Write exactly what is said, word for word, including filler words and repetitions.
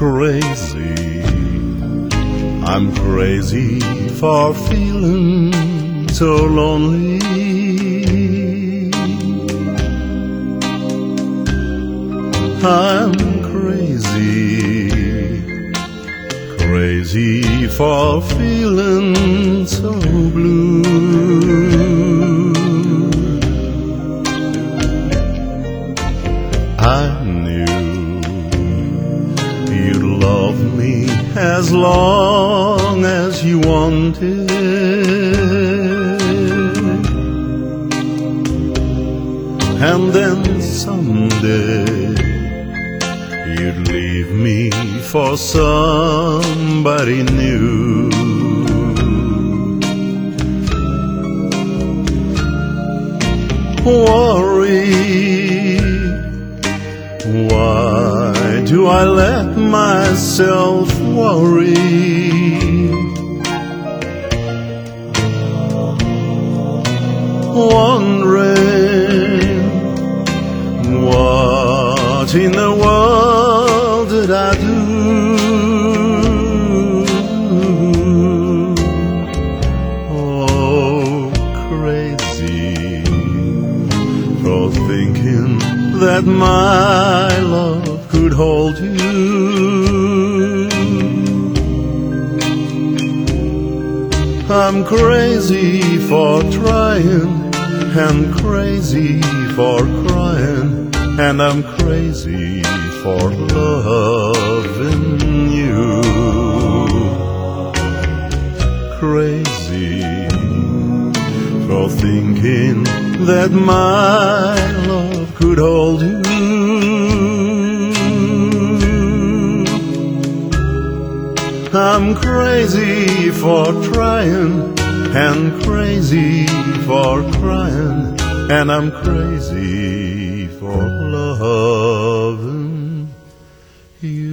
crazy, I'm crazy for feeling so lonely. I'm crazy, crazy for feeling so blue. I knew you'd love me as long as you wanted, and then someday you'd leave me for somebody new. Worry, why do I let myself worry? Wondering, what in the world did I do? Oh, crazy for thinking that my love could hold you. I'm crazy for trying, and crazy for crying, and I'm crazy for loving you. Crazy for thinking that my love could hold you. I'm crazy for trying, and crazy for crying, and I'm crazy for loving you.